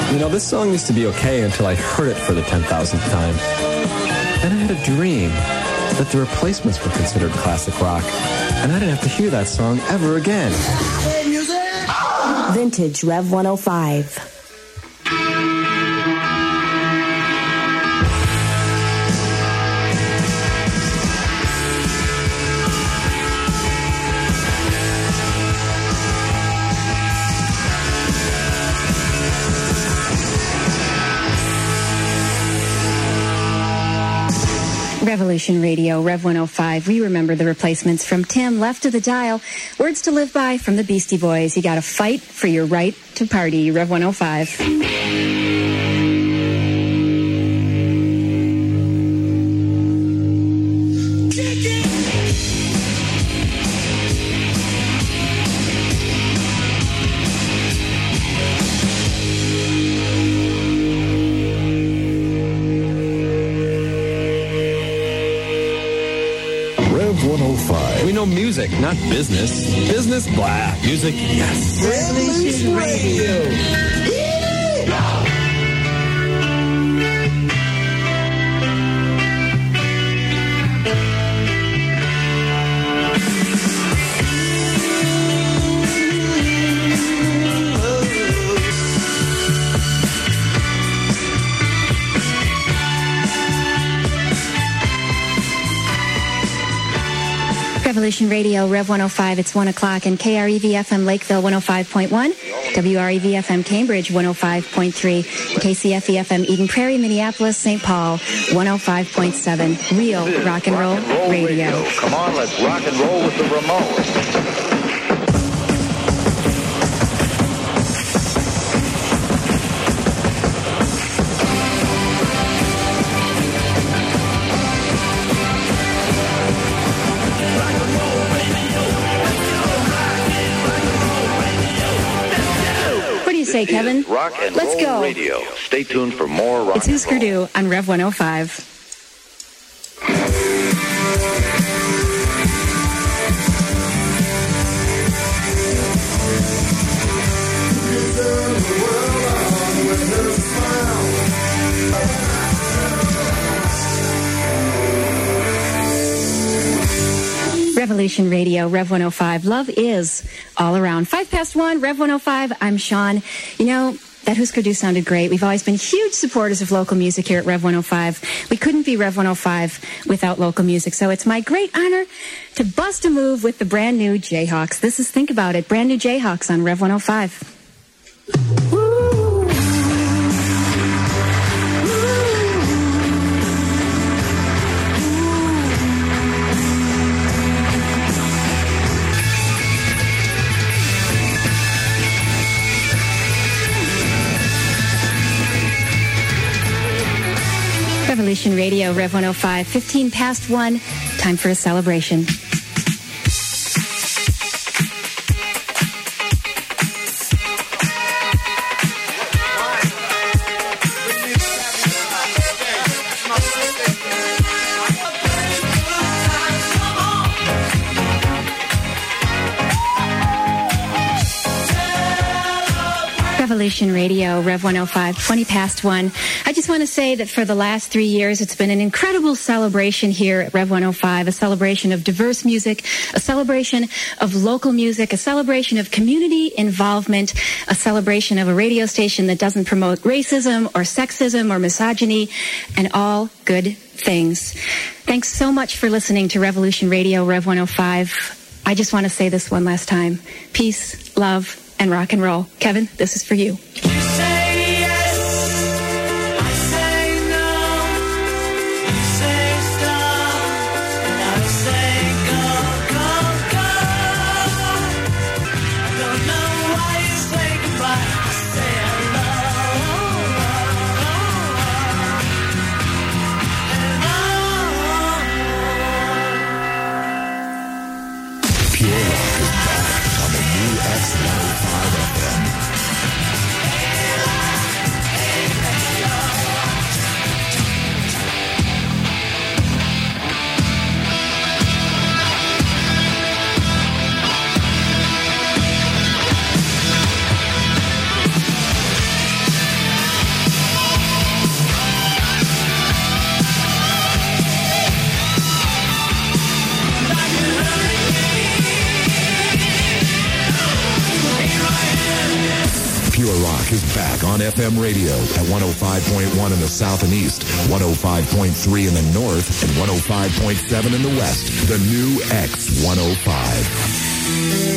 You know, this song used to be okay until I heard it for the 10,000th time. Then I had a dream that the Replacements were considered classic rock, and I didn't have to hear that song ever again. Vintage Rev 105. Revolution Radio, Rev 105. We remember the Replacements from Tim, Left of the Dial. Words to Live By from the Beastie Boys. You gotta fight for your right to party. Rev 105. We know music, not business. Business, blah. Music, yes. Revolution Radio. Revolution Radio, Rev 105, it's 1 o'clock, and KREV-FM Lakeville 105.1, WREV-FM Cambridge 105.3, KCFE-FM Eden Prairie, Minneapolis, St. Paul 105.7, Real Rock and Roll Radio. Come on, let's rock and roll with the Ramones. Say, Kevin. Rock and Let's Roll go. Radio. Stay tuned for more rock It's Husker Du on Rev 105. Revolution Radio, Rev 105. Love is all around. 1:05, Rev 105. I'm Sean. You know, that Husker Du sounded great. We've always been huge supporters of local music here at Rev 105. We couldn't be Rev 105 without local music. So it's my great honor to bust a move with the brand new Jayhawks. This is Think About It. Brand new Jayhawks on Rev 105. Revolution Radio, Rev 105, 1:15. Time for a celebration. Revolution Radio, Rev 105, 1:20. I just want to say that for the last 3 years, it's been an incredible celebration here at Rev 105, a celebration of diverse music, a celebration of local music, a celebration of community involvement, a celebration of a radio station that doesn't promote racism or sexism or misogyny, and all good things. Thanks so much for listening to Revolution Radio, Rev 105. I just want to say this one last time. Peace, love, and rock and roll. Kevin, this is for you. Pure Rock is back on the new X105 FM. Pure Rock is back on FM radio at 105.1 in the south and east, 105.3 in the north, and 105.7 in the west. The new X105.